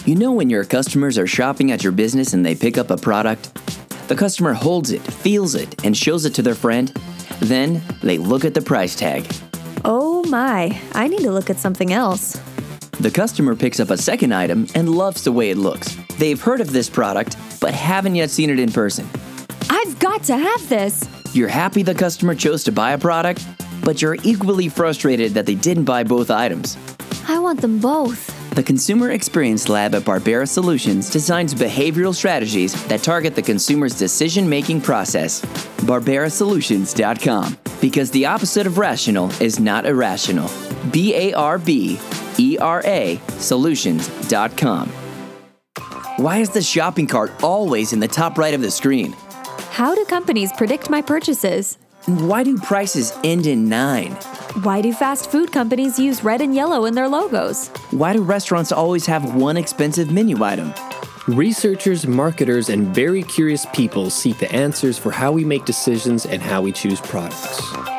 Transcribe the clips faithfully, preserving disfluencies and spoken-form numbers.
You know when your customers are shopping at your business and they pick up a product? The customer holds it, feels it, and shows it to their friend. Then they look at the price tag. Oh my, I need to look at something else. The customer picks up a second item and loves the way it looks. They've heard of this product, but haven't yet seen it in person. I've got to have this. You're happy the customer chose to buy a product, but you're equally frustrated that they didn't buy both items. I want them both. The Consumer Experience Lab at Barbera Solutions designs behavioral strategies that target the consumer's decision-making process. Barbera Solutions dot com. Because the opposite of rational is not irrational. B A R B E R A Solutions dot com. Why is the shopping cart always in the top right of the screen? How do companies predict my purchases? And why do prices end in nine? Why do fast food companies use red and yellow in their logos? Why do restaurants always have one expensive menu item? Researchers, marketers, and very curious people seek the answers for how we make decisions and how we choose products.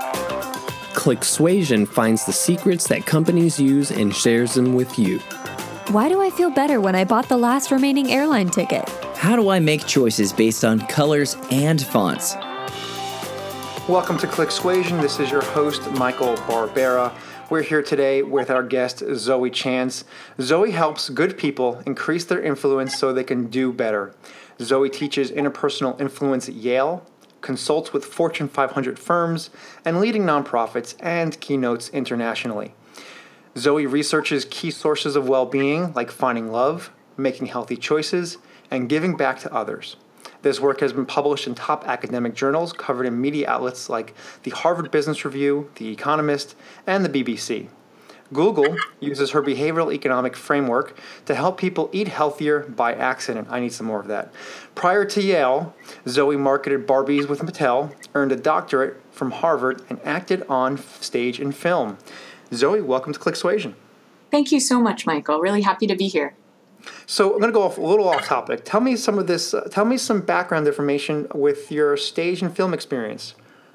ClickSuasion finds the secrets that companies use and shares them with you. Why do I feel better when I bought the last remaining airline ticket? How do I make choices based on colors and fonts? Welcome to ClickSuasion. This is your host, Michael Barbera. We're here today with our guest, Zoe Chance. Zoe helps good people increase their influence so they can do better. Zoe teaches interpersonal influence at Yale, consults with Fortune five hundred firms, and leading nonprofits, and keynotes internationally. Zoe researches key sources of well-being like finding love, making healthy choices, and giving back to others. This work has been published in top academic journals, covered in media outlets like the Harvard Business Review, The Economist, and the B B C. Google uses her behavioral economic framework to help people eat healthier by accident. I need some more of that. Prior to Yale, Zoe marketed Barbies with Mattel, earned a doctorate from Harvard, and acted on stage and film. Zoe, welcome to ClickSuasion. Thank you so much, Michael. Really happy to be here. So I'm going to go off a little off topic. Tell me some of this. Uh, tell me some background information with your stage and film experience.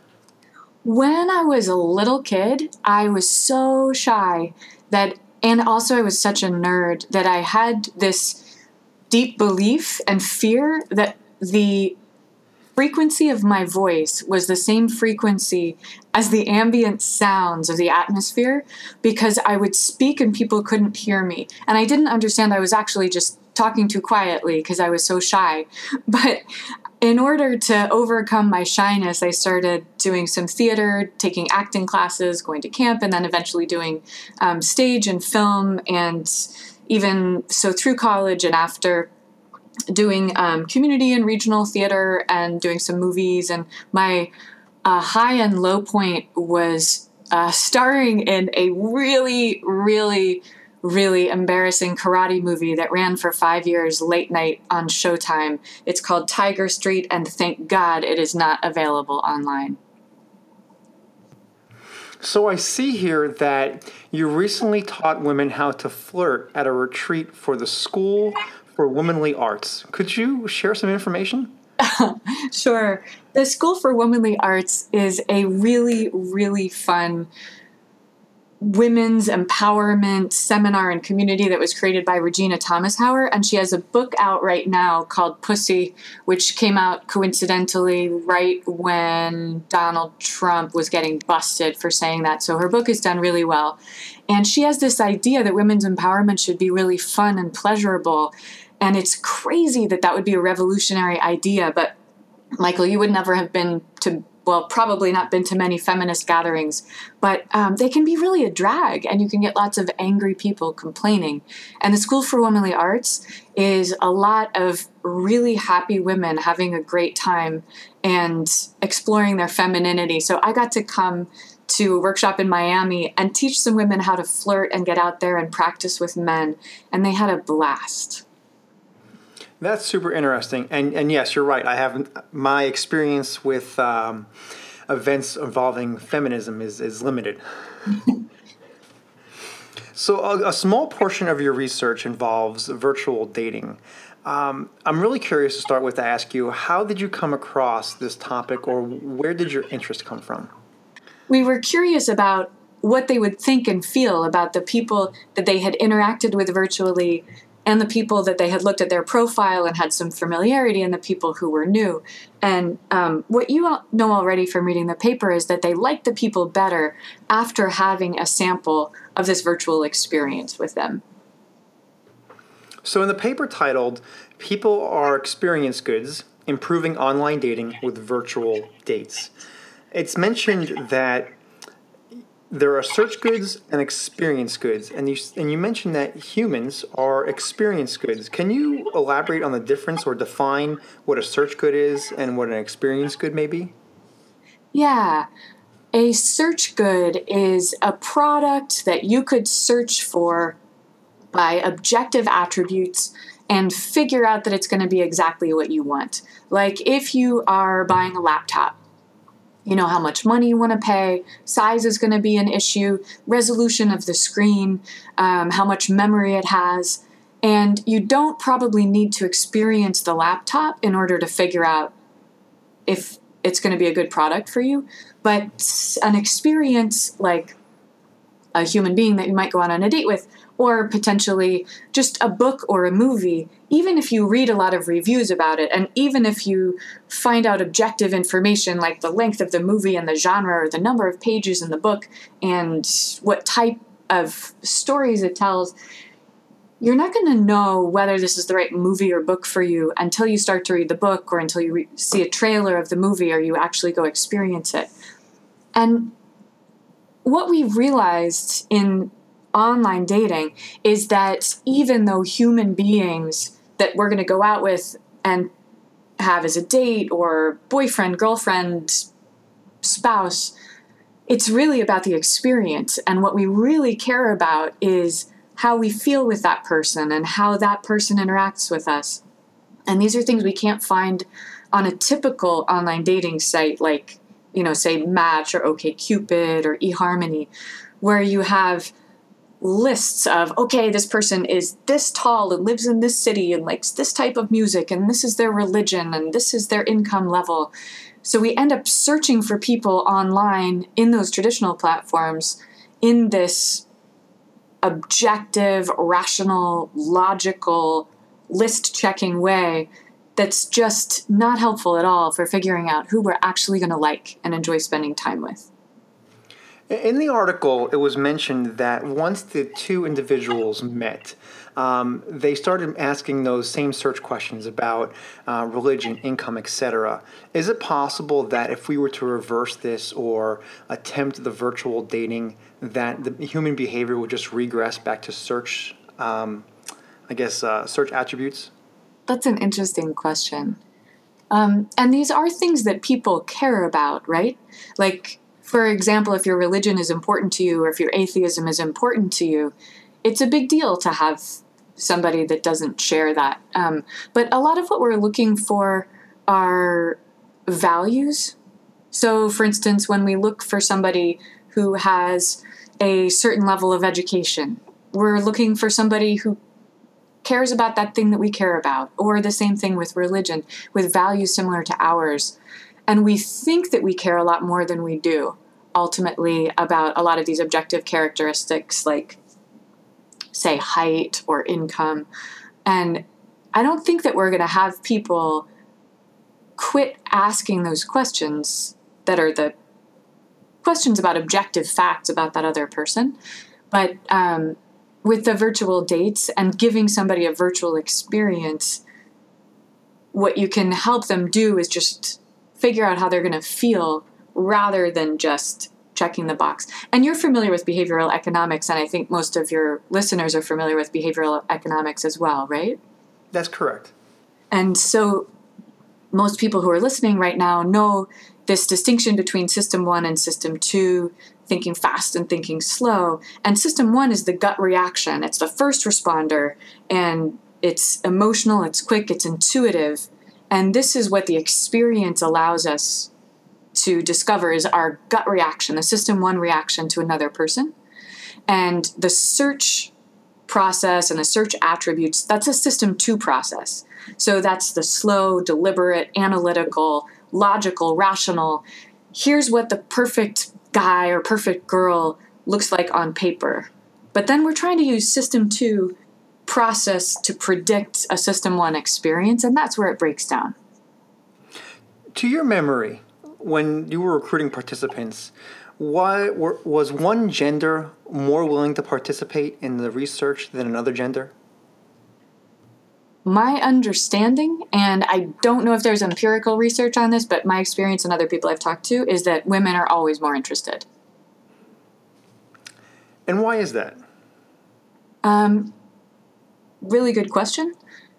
When I was a little kid, I was so shy that, and also I was such a nerd that I had this deep belief and fear that the frequency of my voice was the same frequency as the ambient sounds of the atmosphere, because I would speak and people couldn't hear me. And I didn't understand I was actually just talking too quietly because I was so shy. But in order to overcome my shyness, I started doing some theater, taking acting classes, going to camp, and then eventually doing um, stage and film. And even so through college and after, doing um, community and regional theater and doing some movies. And my uh, high and low point was uh, starring in a really, really, really embarrassing karate movie that ran for five years late night on Showtime. It's called Tiger Street, and thank God it is not available online. So I see here that you recently taught women how to flirt at a retreat for the School for Womanly Arts. Could you share some information? Sure. The School for Womanly Arts is a really, really fun women's empowerment seminar and community that was created by Regina Thomashauer, and she has a book out right now called Pussy, which came out coincidentally right when Donald Trump was getting busted for saying that. So her book has done really well. And she has this idea that women's empowerment should be really fun and pleasurable. And it's crazy that that would be a revolutionary idea. But Michael, you would never have been to, well, probably not been to many feminist gatherings, but um, they can be really a drag, and you can get lots of angry people complaining. And the School for Womanly Arts is a lot of really happy women having a great time and exploring their femininity. So I got to come to a workshop in Miami and teach some women how to flirt and get out there and practice with men, and they had a blast. That's super interesting. And and yes, you're right. I have my experience with um, events involving feminism is, is limited. So a, a small portion of your research involves virtual dating. Um, I'm really curious to start with to ask you, how did you come across this topic, or where did your interest come from? We were curious about what they would think and feel about the people that they had interacted with virtually and the people that they had looked at their profile and had some familiarity, and the people who were new. And um, what you all know already from reading the paper is that they liked the people better after having a sample of this virtual experience with them. So in the paper titled, People Are Experience Goods, Improving Online Dating with Virtual Dates, it's mentioned that there are search goods and experience goods, and you and you mentioned that humans are experience goods. Can you elaborate on the difference or define what a search good is and what an experience good may be? Yeah. A search good is a product that you could search for by objective attributes and figure out that it's going to be exactly what you want. Like if you are buying a laptop, you know how much money you want to pay, size is going to be an issue, resolution of the screen, um, how much memory it has, and you don't probably need to experience the laptop in order to figure out if it's going to be a good product for you. But an experience like a human being that you might go out on a date with, or potentially just a book or a movie, even if you read a lot of reviews about it, and even if you find out objective information like the length of the movie and the genre or the number of pages in the book and what type of stories it tells, you're not going to know whether this is the right movie or book for you until you start to read the book or until you re- see a trailer of the movie or you actually go experience it. And what we realized in online dating is that even though human beings that we're going to go out with and have as a date or boyfriend, girlfriend, spouse, it's really about the experience. And what we really care about is how we feel with that person and how that person interacts with us. And these are things we can't find on a typical online dating site like, you know, say Match or OkCupid or eHarmony, where you have lists of, okay, this person is this tall and lives in this city and likes this type of music and this is their religion and this is their income level. So we end up searching for people online in those traditional platforms in this objective, rational, logical, list-checking way that's just not helpful at all for figuring out who we're actually going to like and enjoy spending time with. In the article, it was mentioned that once the two individuals met, um, they started asking those same search questions about uh, religion, income, et cetera. Is it possible that if we were to reverse this or attempt the virtual dating, that the human behavior would just regress back to search, um, I guess, uh, search attributes? That's an interesting question. Um, and these are things that people care about, right? Like, for example, if your religion is important to you or if your atheism is important to you, it's a big deal to have somebody that doesn't share that. Um, but a lot of what we're looking for are values. So, for instance, when we look for somebody who has a certain level of education, we're looking for somebody who cares about that thing that we care about, or the same thing with religion, with values similar to ours. And we think that we care a lot more than we do, ultimately, about a lot of these objective characteristics like, say, height or income. And I don't think that we're going to have people quit asking those questions that are the questions about objective facts about that other person. But um, with the virtual dates and giving somebody a virtual experience, what you can help them do is just figure out how they're going to feel rather than just checking the box. And you're familiar with behavioral economics, and I think most of your listeners are familiar with behavioral economics as well, right? That's correct. And so most people who are listening right now know this distinction between system one and system two, thinking fast and thinking slow. And system one is the gut reaction. It's the first responder, and it's emotional, it's quick, it's intuitive. And this is what the experience allows us to discover is our gut reaction, the system one reaction to another person. And the search process and the search attributes, that's a system two process. So that's the slow, deliberate, analytical, logical, rational. Here's what the perfect guy or perfect girl looks like on paper. But then we're trying to use system two process to predict a System one experience, and that's where it breaks down. To your memory, when you were recruiting participants, why were, was one gender more willing to participate in the research than another gender? My understanding, and I don't know if there's empirical research on this, but my experience and other people I've talked to is that women are always more interested. And why is that? Um, really good question.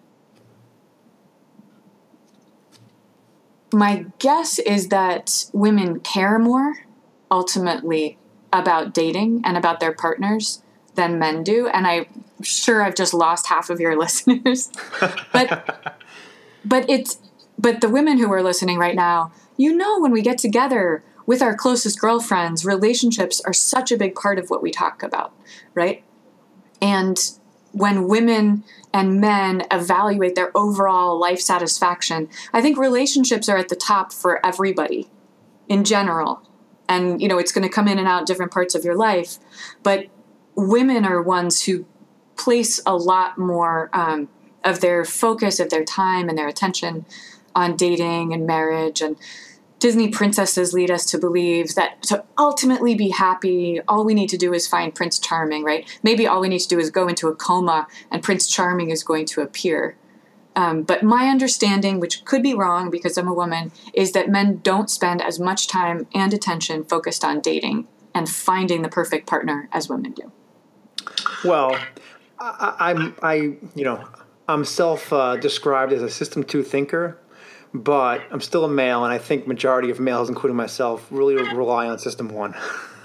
My guess is that women care more ultimately about dating and about their partners than men do. And I'm sure I've just lost half of your listeners. but but it's but the women who are listening right now, you know, when we get together with our closest girlfriends, relationships are such a big part of what we talk about, right? And when women and men evaluate their overall life satisfaction, I think relationships are at the top for everybody in general. And, you know, it's going to come in and out different parts of your life. But women are ones who place a lot more um, of their focus, of their time and their attention on dating and marriage. And Disney princesses lead us to believe that to ultimately be happy, all we need to do is find Prince Charming, right? Maybe all we need to do is go into a coma and Prince Charming is going to appear. Um, but my understanding, which could be wrong because I'm a woman, is that men don't spend as much time and attention focused on dating and finding the perfect partner as women do. Well, I, I'm I you know I'm self uh, described as a System two thinker, but I'm still a male, and I think majority of males, including myself, really rely on System one.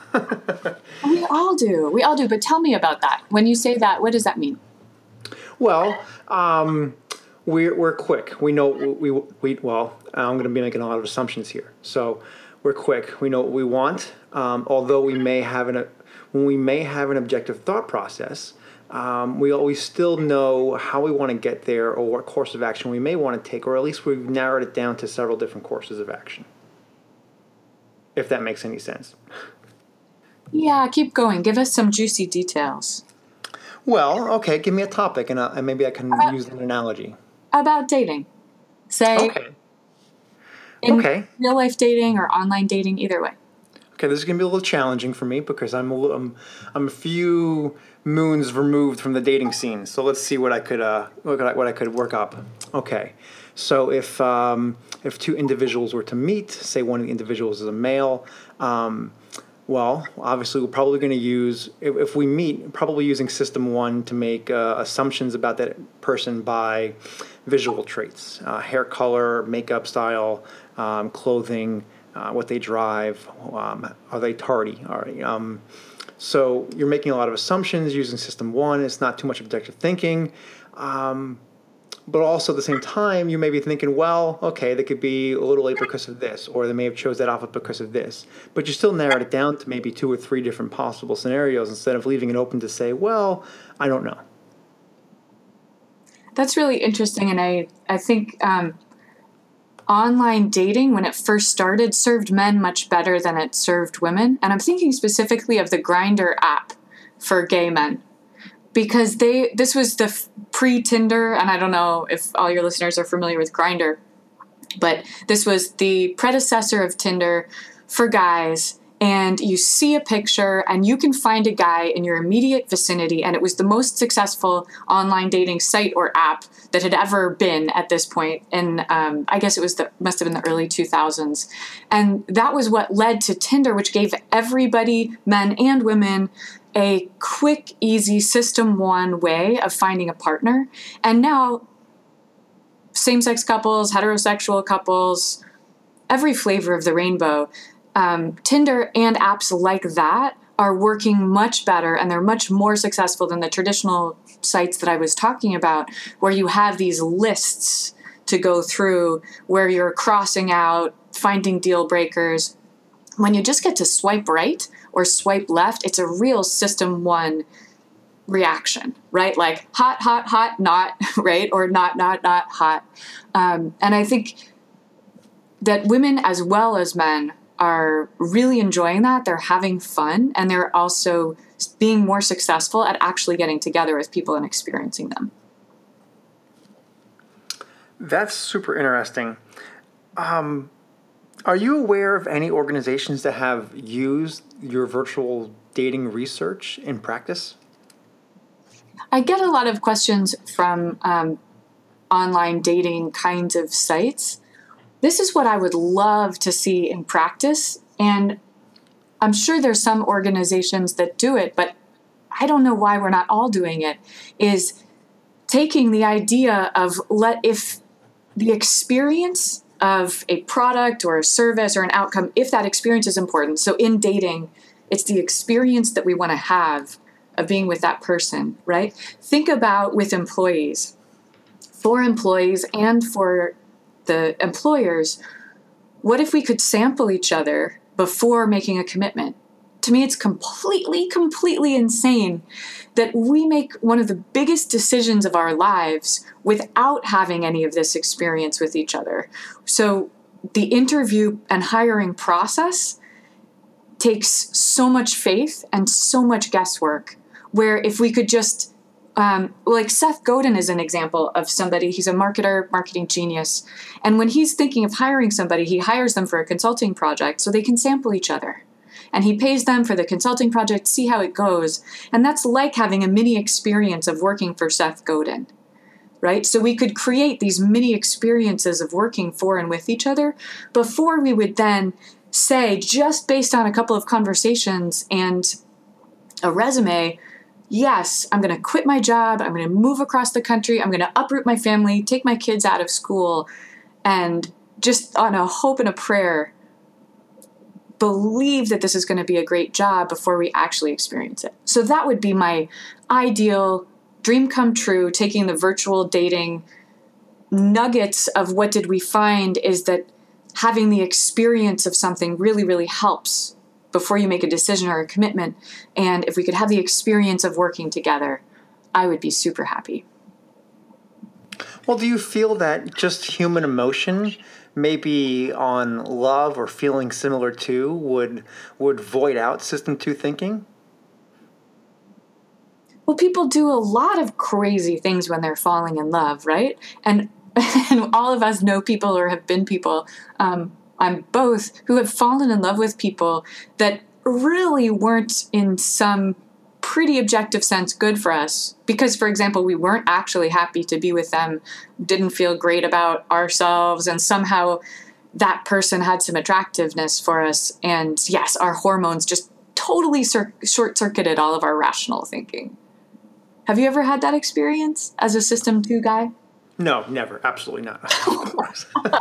We all do. We all do. But tell me about that. When you say that, what does that mean? Well, um, we're we're quick. We know we we well. I'm going to be making a lot of assumptions here. So we're quick. We know what we want. Um, although we may have an when we may have an objective thought process, um, we always still know how we want to get there or what course of action we may want to take, or at least we've narrowed it down to several different courses of action. If that makes any sense. Yeah, keep going. Give us some juicy details. Well, okay, give me a topic, and, uh, and maybe I can About, use an analogy. About dating. Say, okay. in okay. real life dating or online dating, either way. Okay, this is going to be a little challenging for me because I'm a, little, I'm, I'm a few moons removed from the dating scene. So let's see what I could uh, what I, what I could work up. Okay, so if um, if two individuals were to meet, say one of the individuals is a male, um, well, obviously we're probably going to use, if, if we meet, probably using System one to make uh, assumptions about that person by visual traits, uh, hair color, makeup style, um, clothing, Uh, what they drive, um, are they tardy? Are they, um, so you're making a lot of assumptions using System one. It's not too much objective thinking. Um, but also at the same time, you may be thinking, well, okay, they could be a little late because of this, or they may have chose that outfit because of this. But you still narrowed it down to maybe two or three different possible scenarios instead of leaving it open to say, well, I don't know. That's really interesting. And I, I think... Um, online dating, when it first started, served men much better than it served women. And I'm thinking specifically of the Grindr app for gay men. Because they this was the f- pre-Tinder, and I don't know if all your listeners are familiar with Grindr, but this was the predecessor of Tinder for guys. And you see a picture and you can find a guy in your immediate vicinity. And it was the most successful online dating site or app that had ever been at this point. And um, I guess it was the must have been the early two thousands. And that was what led to Tinder, which gave everybody, men and women, a quick, easy System one way of finding a partner. And now same-sex couples, heterosexual couples, every flavor of the rainbow, Um, Tinder and apps like that are working much better, and they're much more successful than the traditional sites that I was talking about, where you have these lists to go through, where you're crossing out, finding deal breakers. When you just get to swipe right or swipe left, it's a real System one reaction, right? Like hot, hot, hot, not, right? Or not, not, not hot. Um, and I think that women as well as men are really enjoying that. They're having fun, and they're also being more successful at actually getting together with people and experiencing them. That's super interesting. Um, are you aware of any organizations that have used your virtual dating research in practice? I get a lot of questions from um, online dating kinds of sites. This is what I would love to see in practice, and I'm sure there's some organizations that do it, but I don't know why we're not all doing it, is taking the idea of let if the experience of a product or a service or an outcome, if that experience is important. So in dating, it's the experience that we want to have of being with that person, right? Think about with employees. For employees and for the employers, what if we could sample each other before making a commitment? To me, it's completely, completely insane that we make one of the biggest decisions of our lives without having any of this experience with each other. So the interview and hiring process takes so much faith and so much guesswork, where if we could just, um, like Seth Godin is an example of somebody, he's a marketer, marketing genius. And when he's thinking of hiring somebody, he hires them for a consulting project so they can sample each other. And he pays them for the consulting project, see how it goes. And that's like having a mini experience of working for Seth Godin, right? So we could create these mini experiences of working for and with each other before we would then say, just based on a couple of conversations and a resume, yes, I'm going to quit my job. I'm going to move across the country. I'm going to uproot my family, take my kids out of school, and just on a hope and a prayer, believe that this is going to be a great job before we actually experience it. So that would be my ideal dream come true, taking the virtual dating nuggets of what did we find is that having the experience of something really, really helps before you make a decision or a commitment. And if we could have the experience of working together, I would be super happy. Well, do you feel that just human emotion, maybe on love or feeling similar to, would would void out system two thinking? Well, people do a lot of crazy things when they're falling in love, right? And and all of us know people or have been people, um, I'm both, who have fallen in love with people that really weren't in some pretty objective sense good for us. Because, for example, we weren't actually happy to be with them, didn't feel great about ourselves, and somehow that person had some attractiveness for us. And yes, our hormones just totally cir- short-circuited all of our rational thinking. Have you ever had that experience as a System two guy? No, never. Absolutely not. Of course.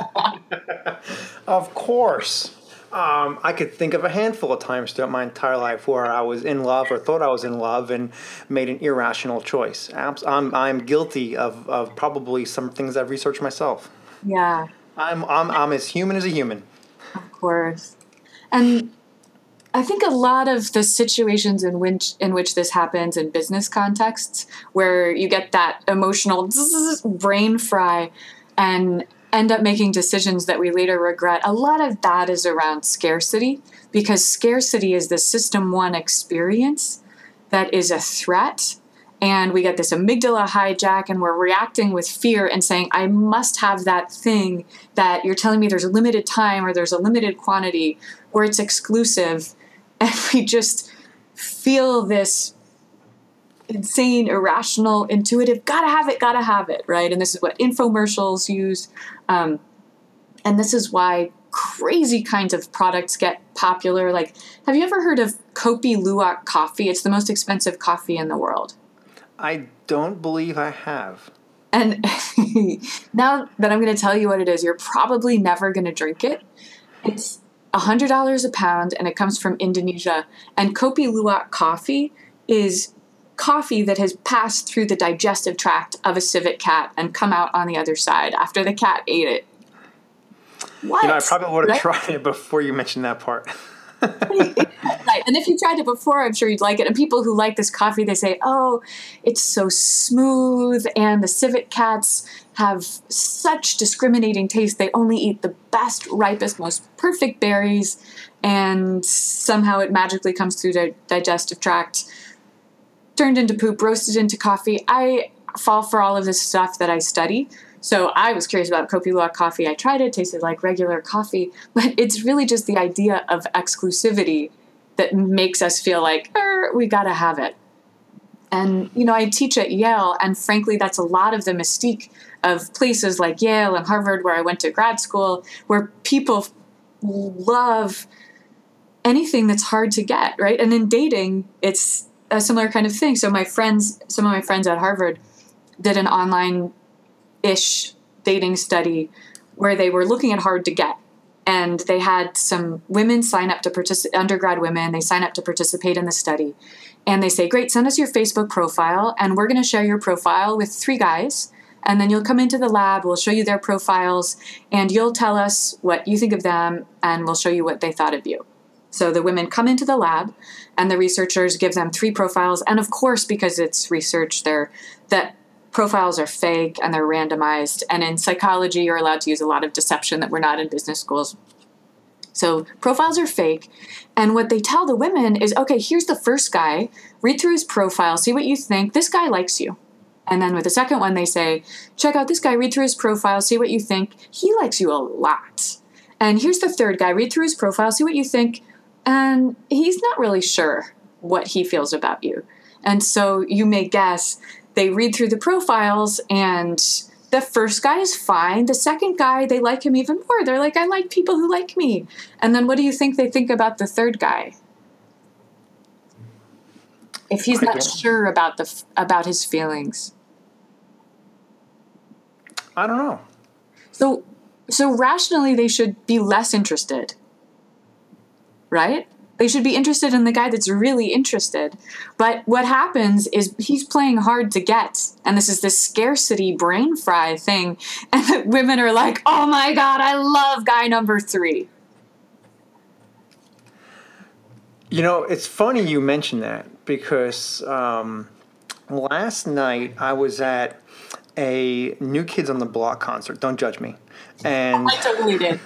Of course. Um, I could think of a handful of times throughout my entire life where I was in love or thought I was in love and made an irrational choice. I'm I'm guilty of, of probably some things I've researched myself. Yeah. I'm I'm I'm as human as a human. Of course. And I think a lot of the situations in which in which this happens in business contexts, where you get that emotional brain fry and end up making decisions that we later regret, a lot of that is around scarcity, because scarcity is the system one experience that is a threat. And we get this amygdala hijack and we're reacting with fear and saying, I must have that thing that you're telling me there's a limited time or there's a limited quantity or it's exclusive. And we just feel this insane, irrational, intuitive, gotta have it, gotta have it, right? And this is what infomercials use. Um, and this is why crazy kinds of products get popular. Like, have you ever heard of Kopi Luwak coffee? It's the most expensive coffee in the world. I don't believe I have. And now that I'm going to tell you what it is, you're probably never going to drink it. It's one hundred dollars a pound, and it comes from Indonesia. And Kopi Luwak coffee is coffee that has passed through the digestive tract of a civet cat and come out on the other side after the cat ate it. What? You know, I probably would have right? tried it before you mentioned that part. Right. And if you tried it before, I'm sure you'd like it. And people who like this coffee, they say, oh, it's so smooth. And the Civet Cats have such discriminating taste. They only eat the best, ripest, most perfect berries. And somehow it magically comes through their digestive tract, turned into poop, roasted into coffee. I fall for all of this stuff that I study. So I was curious about Kopi Luwak coffee. I tried it, tasted like regular coffee, but it's really just the idea of exclusivity that makes us feel like, er, we got to have it. And, you know, I teach at Yale, and frankly, that's a lot of the mystique of places like Yale and Harvard, where I went to grad school, where people love anything that's hard to get, right? And in dating, it's a similar kind of thing. So my friends, some of my friends at Harvard did an online-ish dating study where they were looking at hard to get. And they had some women sign up to participate, undergrad women, they sign up to participate in the study. And they say, great, send us your Facebook profile, and we're going to share your profile with three guys. And then you'll come into the lab, we'll show you their profiles, and you'll tell us what you think of them, and we'll show you what they thought of you. So the women come into the lab, and the researchers give them three profiles. And of course, because it's research, they're, that profiles are fake and they're randomized. And in psychology, you're allowed to use a lot of deception that we're not in business schools. So profiles are fake. And what they tell the women is, okay, here's the first guy. Read through his profile. See what you think. This guy likes you. And then with the second one, they say, check out this guy. Read through his profile. See what you think. He likes you a lot. And here's the third guy. Read through his profile. See what you think. And he's not really sure what he feels about you. And so you may guess they read through the profiles, and the first guy is fine. The second guy, they like him even more. They're like, I like people who like me. And then what do you think they think about the third guy? If he's not sure about the about his feelings. I don't know. So, so rationally, they should be less interested, right? They should be interested in the guy that's really interested. But what happens is he's playing hard to get. And this is this scarcity brain fry thing. And the women are like, oh my God, I love guy number three. You know, it's funny you mention that, because um, last night I was at a New Kids on the Block concert. Don't judge me. And I totally did.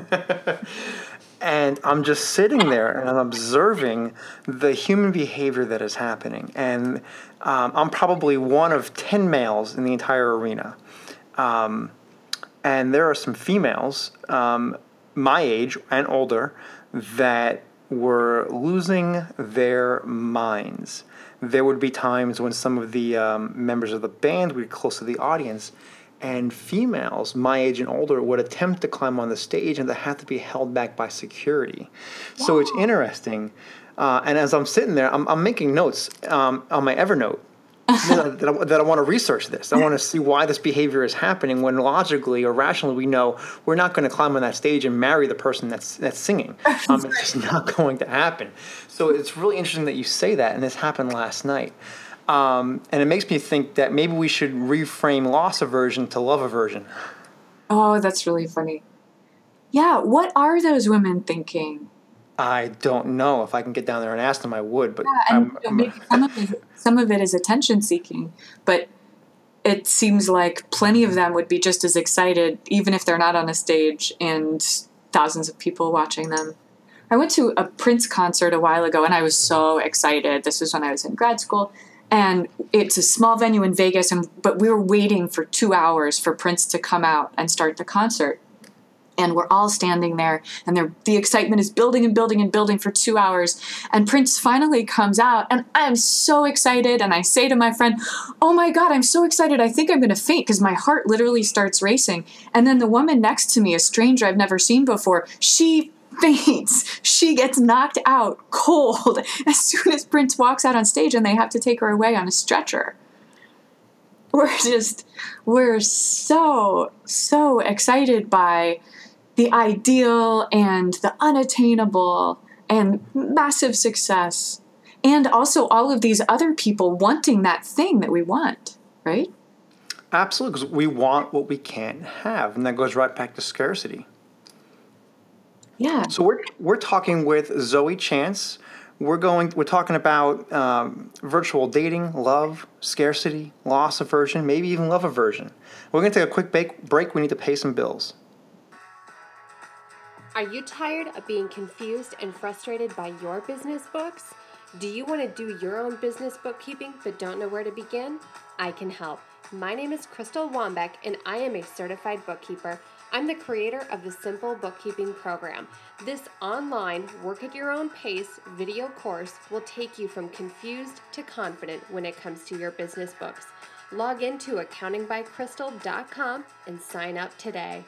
And I'm just sitting there and I'm observing the human behavior that is happening. And um, I'm probably one of ten males in the entire arena. Um, and there are some females, um, my age and older, that were losing their minds. There would be times when some of the um, members of the band would be close to the audience, and females, my age and older, would attempt to climb on the stage, and they have to be held back by security. Wow. So it's interesting. Uh, and as I'm sitting there, I'm, I'm making notes um, on my Evernote you know, that, I, that I want to research this. I want to see why this behavior is happening, when logically or rationally we know we're not going to climb on that stage and marry the person that's that's singing. Um, it's just not going to happen. So it's really interesting that you say that, and this happened last night. Um, and it makes me think that maybe we should reframe loss aversion to love aversion. Oh, that's really funny. Yeah, what are those women thinking? I don't know. If I can get down there and ask them, I would. But yeah, and I'm, you know, maybe some of it, some of it is attention seeking, but it seems like plenty of them would be just as excited, even if they're not on a stage and thousands of people watching them. I went to a Prince concert a while ago, and I was so excited. This was when I was in grad school. And it's a small venue in Vegas, and but we were waiting for two hours for Prince to come out and start the concert. And we're all standing there, and the excitement is building and building and building for two hours. And Prince finally comes out, and I'm so excited. And I say to my friend, oh my God, I'm so excited. I think I'm going to faint, because my heart literally starts racing. And then the woman next to me, a stranger I've never seen before, she faints. She gets knocked out cold as soon as Prince walks out on stage, and they have to take her away on a stretcher. We're just, we're so, so excited by the ideal and the unattainable and massive success. And also all of these other people wanting that thing that we want, right? Absolutely, because we want what we can't have. And that goes right back to scarcity. Yeah. So we're we're talking with Zoe Chance. We're going. We're talking about um, virtual dating, love, scarcity, loss aversion, maybe even love aversion. We're going to take a quick break. Break. We need to pay some bills. Are you tired of being confused and frustrated by your business books? Do you want to do your own business bookkeeping but don't know where to begin? I can help. My name is Crystal Wambeck and I am a certified bookkeeper. I'm the creator of the Simple Bookkeeping Program. This online, work at your own pace video course will take you from confused to confident when it comes to your business books. Log into accounting by crystal dot com and sign up today.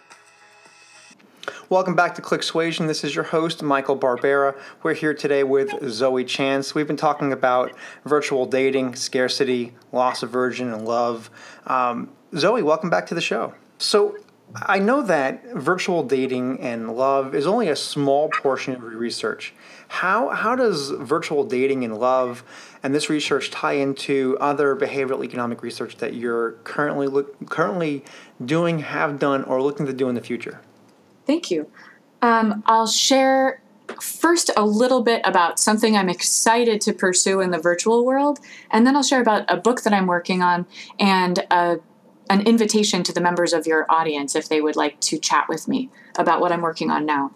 Welcome back to ClickSuasion. This is your host, Michael Barbera. We're here today with Zoe Chance. We've been talking about virtual dating, scarcity, loss aversion, and love. Um, Zoe, welcome back to the show. So I know that virtual dating and love is only a small portion of your research. How how does virtual dating and love and this research tie into other behavioral economic research that you're currently look, currently doing, have done, or looking to do in the future? Thank you. Um, I'll share first a little bit about something I'm excited to pursue in the virtual world, and then I'll share about a book that I'm working on and a, an invitation to the members of your audience if they would like to chat with me about what I'm working on now.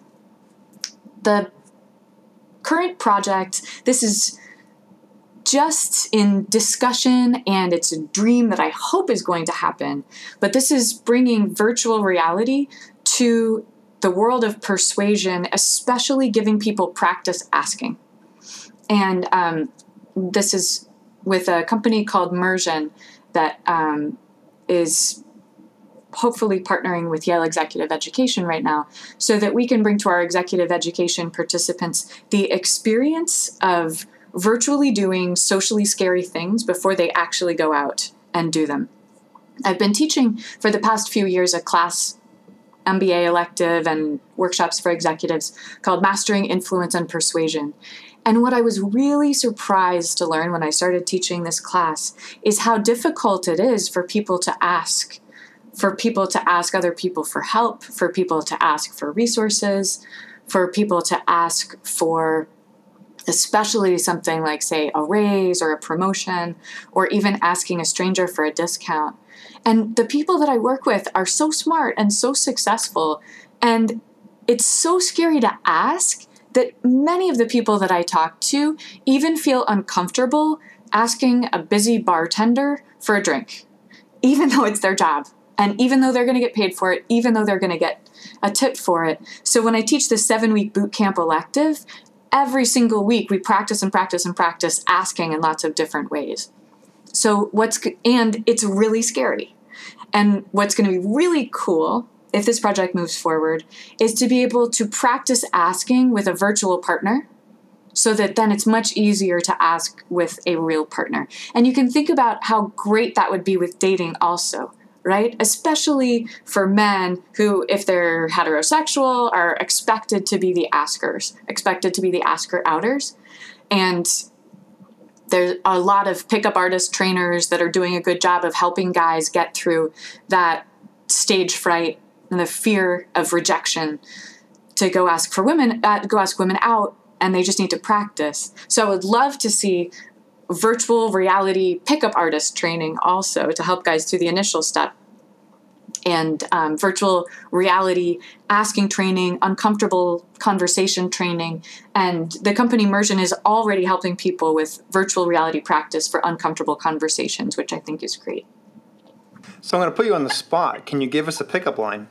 The current project, this is just in discussion, and it's a dream that I hope is going to happen, but this is bringing virtual reality to the world of persuasion, especially giving people practice asking. And um, this is with a company called Mersion that um, is hopefully partnering with Yale Executive Education right now so that we can bring to our executive education participants the experience of virtually doing socially scary things before they actually go out and do them. I've been teaching for the past few years a class M B A elective and workshops for executives called Mastering Influence and Persuasion. And what I was really surprised to learn when I started teaching this class is how difficult it is for people to ask, for people to ask other people for help, for people to ask for resources, for people to ask for especially something like, say, a raise or a promotion, or even asking a stranger for a discount. And the people that I work with are so smart and so successful, and it's so scary to ask that many of the people that I talk to even feel uncomfortable asking a busy bartender for a drink, even though it's their job, and even though they're going to get paid for it, even though they're going to get a tip for it. So when I teach the seven-week boot camp elective, every single week we practice and practice and practice asking in lots of different ways. So what's, and it's really scary. And what's going to be really cool, if this project moves forward, is to be able to practice asking with a virtual partner so that then it's much easier to ask with a real partner. And you can think about how great that would be with dating also, right? Especially for men who, if they're heterosexual, are expected to be the askers, expected to be the asker-outers. And there's a lot of pickup artist trainers that are doing a good job of helping guys get through that stage fright and the fear of rejection to go ask for women, uh, go ask women out, and they just need to practice. So I would love to see virtual reality pickup artist training also to help guys through the initial step. And um, virtual reality asking training, uncomfortable conversation training. And the company Mersion is already helping people with virtual reality practice for uncomfortable conversations, which I think is great. So I'm going to put you on the spot. Can you give us a pickup line?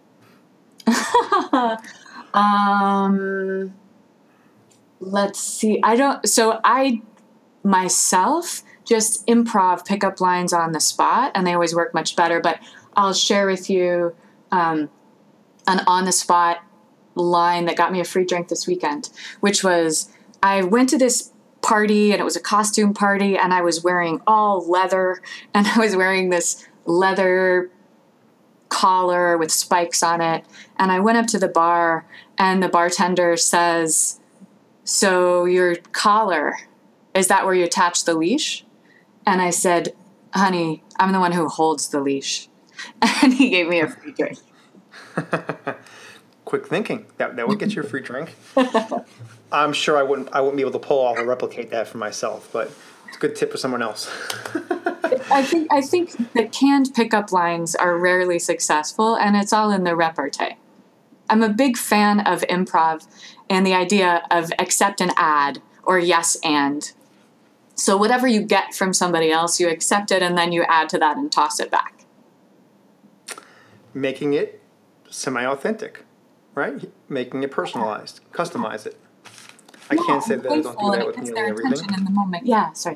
um, let's see. I don't, so I myself just improv pickup lines on the spot, and they always work much better, but I'll share with you um, an on-the-spot line that got me a free drink this weekend, which was, I went to this party, and it was a costume party, and I was wearing all leather, and I was wearing this leather collar with spikes on it, and I went up to the bar, and the bartender says, "So your collar, is that where you attach the leash?" And I said, "Honey, I'm the one who holds the leash." And he gave me a free drink. quick thinking. That that would get you a free drink. I'm sure I wouldn't I wouldn't be able to pull off or replicate that for myself, but it's a good tip for someone else. I think I think the canned pickup lines are rarely successful, and it's all in the repartee. I'm a big fan of improv and the idea of accept and add or yes and. So whatever you get from somebody else, you accept it and then you add to that and toss it back. Making it semi-authentic, right? Making it personalized, customize it. I Yeah, can't say that I don't do that and with it gets nearly their everything. attention in the moment. Yeah, sorry.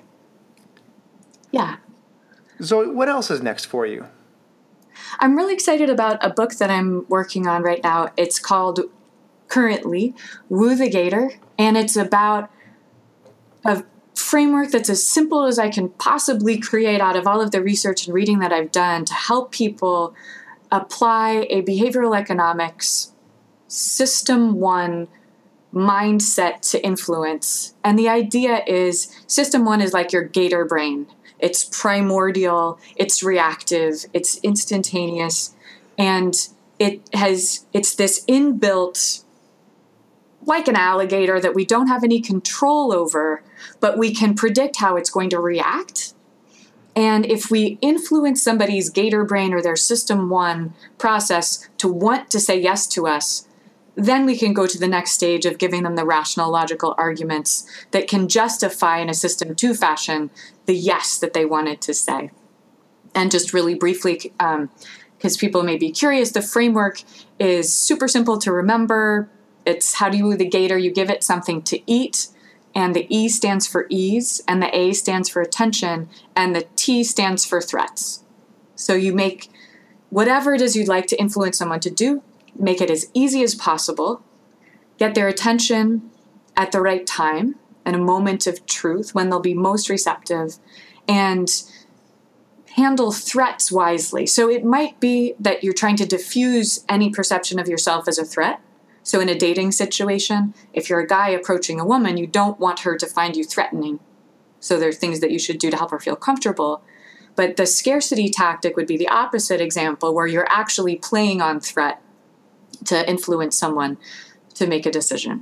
Yeah. Zoe, what else is next for you? I'm really excited about a book that I'm working on right now. It's called, currently, Woo the Gator, and it's about a framework that's as simple as I can possibly create out of all of the research and reading that I've done to help people apply a behavioral economics system one mindset to influence. And the idea is system one is like your gator brain. It's primordial, it's reactive, it's instantaneous, and it has it's this inbuilt, like an alligator that we don't have any control over, but we can predict how it's going to react. And if we influence somebody's gator brain or their system one process to want to say yes to us, then we can go to the next stage of giving them the rational, logical arguments that can justify in a system two fashion the yes that they wanted to say. And just really briefly, because um, people may be curious, the framework is super simple to remember. It's how do you woo the gator? You give it something to eat, and the E stands for ease, and the A stands for attention, and the T stands for threats. So you make whatever it is you'd like to influence someone to do, make it as easy as possible, get their attention at the right time, in a moment of truth when they'll be most receptive, and handle threats wisely. So it might be that you're trying to diffuse any perception of yourself as a threat. So in a dating situation, if you're a guy approaching a woman, you don't want her to find you threatening. So there are things that you should do to help her feel comfortable. But the scarcity tactic would be the opposite example, where you're actually playing on threat to influence someone to make a decision.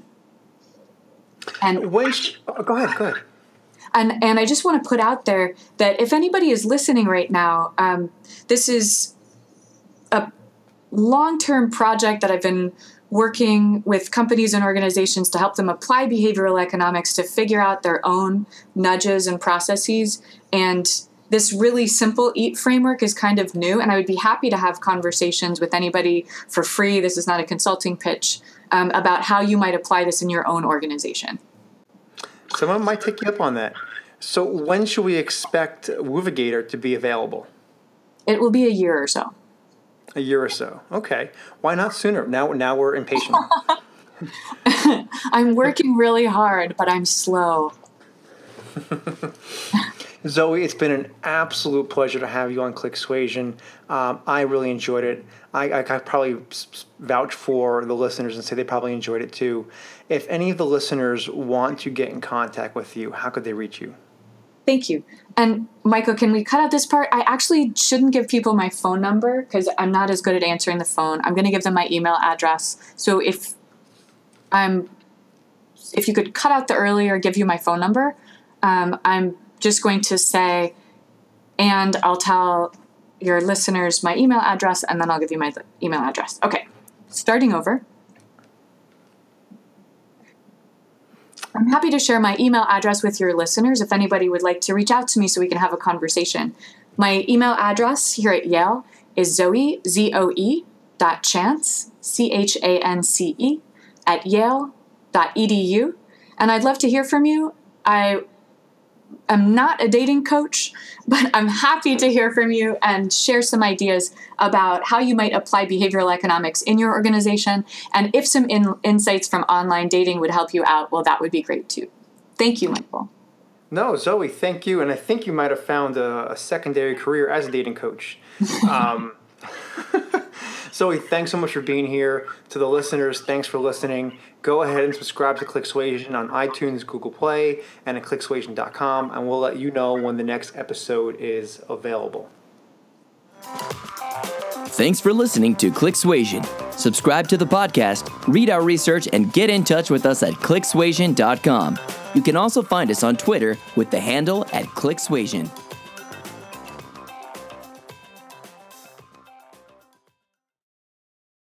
And When sh- oh, go ahead, go ahead. And and I just want to put out there that if anybody is listening right now, um, this is a long-term project that I've been working with companies and organizations to help them apply behavioral economics to figure out their own nudges and processes. And this really simple EAT framework is kind of new, and I would be happy to have conversations with anybody for free. This is not a consulting pitch, um, about how you might apply this in your own organization. Someone might take you up on that. So when should we expect Woovigator to be available? It will be a year or so. A year or so. Okay. Why not sooner? Now, now we're impatient. I'm working really hard, but I'm slow. Zoe, it's been an absolute pleasure to have you on ClickSuasion. Um, I really enjoyed it. I, I could probably vouch for the listeners and say they probably enjoyed it too. If any of the listeners want to get in contact with you, how could they reach you? Thank you. And Michael, can we cut out this part? I actually shouldn't give people my phone number because I'm not as good at answering the phone. I'm going to give them my email address. So if I'm, if you could cut out the earlier, give you my phone number, um, I'm just going to say, and I'll tell your listeners my email address, and then I'll give you my email address. Okay, starting over. I'm happy to share my email address with your listeners if anybody would like to reach out to me so we can have a conversation. My email address here at Yale is Zoe, Z O E, dot Chance, C H A N C E, at yale dot e d u. And I'd love to hear from you. I am not a dating coach, but I'm happy to hear from you and share some ideas about how you might apply behavioral economics in your organization. And if some in- insights from online dating would help you out, well, that would be great too. Thank you, Michael. No, Zoe, thank you. And I think you might have found a, a secondary career as a dating coach. Um, Zoe, thanks so much for being here. To the listeners, thanks for listening. Go ahead and subscribe to ClickSuasion on iTunes, Google Play, and at click suasion dot com, and we'll let you know when the next episode is available. Thanks for listening to ClickSuasion. Subscribe to the podcast, read our research, and get in touch with us at click suasion dot com. You can also find us on Twitter with the handle at ClickSuasion.